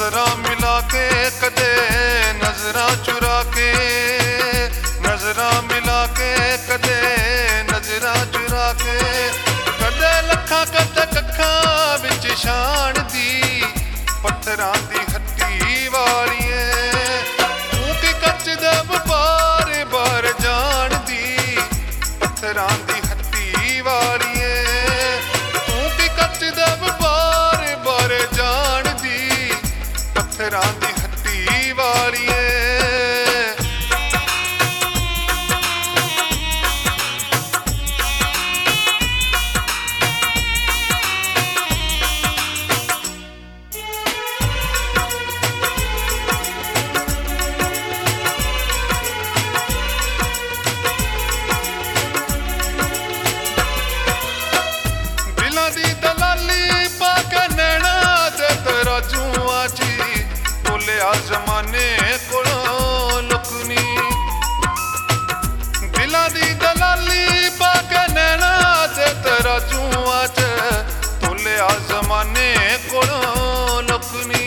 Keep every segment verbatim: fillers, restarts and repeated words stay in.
नजरां मिला के कदे नजरां चुरा के, नजरां मिला के कदे नजरां चुरा के, कदे लखां कदे कखां विच शान दी पत्थरां दी हट्टी वालिए, तू की कच दे व्यापार बार जान दी पत्थरां दी हट्टी वालिए, तू की कच दे व्यापार बार जान दी पत्थरां दी हट्टी वालिए। जमाने कोलों लुकनी दिलां दी दलाली पाके नैना ते तराजूआं च तोलिया जमाने कोलों लुकनी,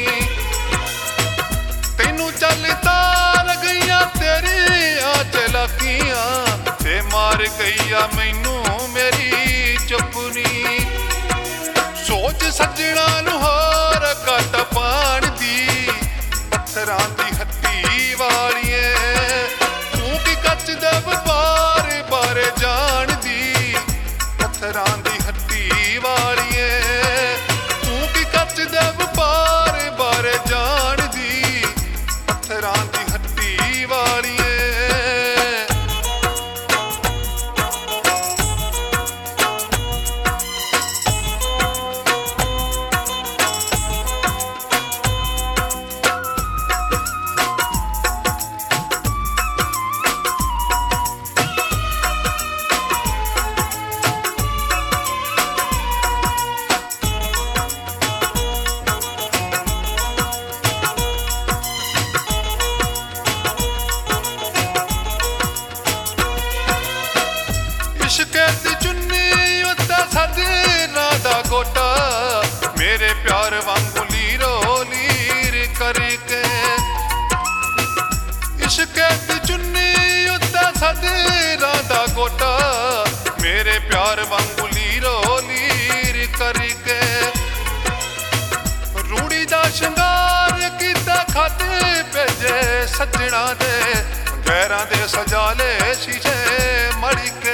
तैनू चल तार गईयां तेरियां चलाकियां ते मार गईया मैनू मेरी चुपनी, सोच सज्जणा नू हार घट पाण दी पत्थरां दी हट्टी वालिए, तू की कच दे व्यापार बारे जान दी पत्थरां दी हट्टी वालिए, तू की कच दे व्यापार बारे जान दी पत्थरां दी हट्टी वालिए। इश्के दी चुन्नी उत्ते सजना दा गोटा मेरे प्यार वांगू लीरो लीर करके, इश्के दी चुन्नी उत्ते सजना दा गोटा मेरे प्यार वांगू लीरो लीर करके, रूड़ी दा शंगार कीता खत भेजे सजना दे गैरां दे सजाले शीशे मड़ी के,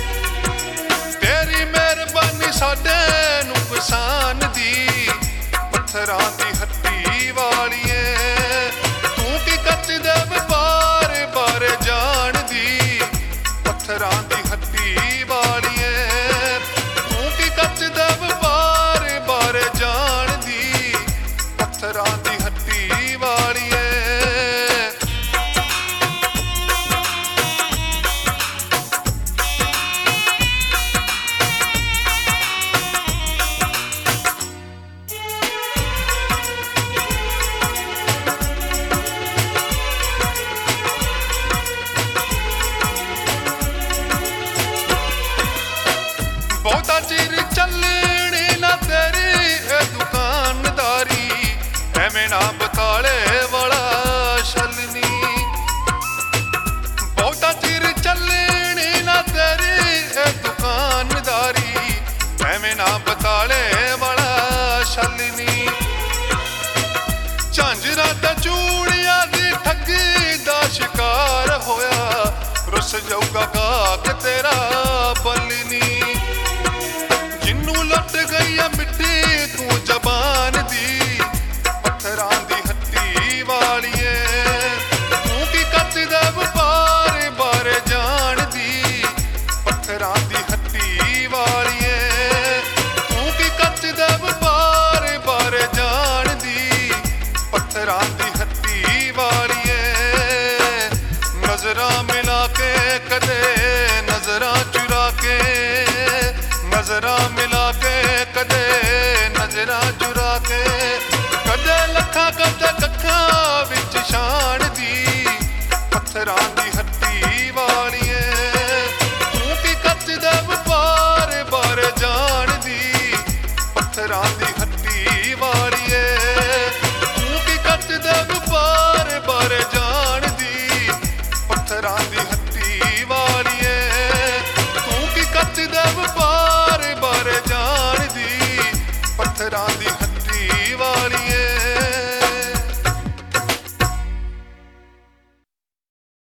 साडे नू पसान दी पत्थरां दी हट्टी वालिए, तू की कच दे व्यापार बारे जान दी पत्थरां दी हट्टी वालिए, तू की कच दे व्यापार बारे जान दी पत्थरां दी हट्टी वालिए। बहुता चिर चलनी ना तेरी ए दुकानदारी, एवें ना बकाले वाला छलनी, बहुता चिर चलनी ना तेरी ए दुकानदारी, एवें ना बकाले वाला छलनी, झांजरा ते चूड़ियां दी ठगी दा शिकार होया रुस जाऊगा गाहक तेरा बलनी, लुट गई मिट्टी तू जबान दी पत्थरां दी हट्टी वालिए, तू की कच दे व्यापार बारे जान दी पत्थरां दी हट्टी वालिए, तू की कच दे व्यापार बारे जान दी पत्थरां दी हट्टी वालिए, नजरां मिला के कदे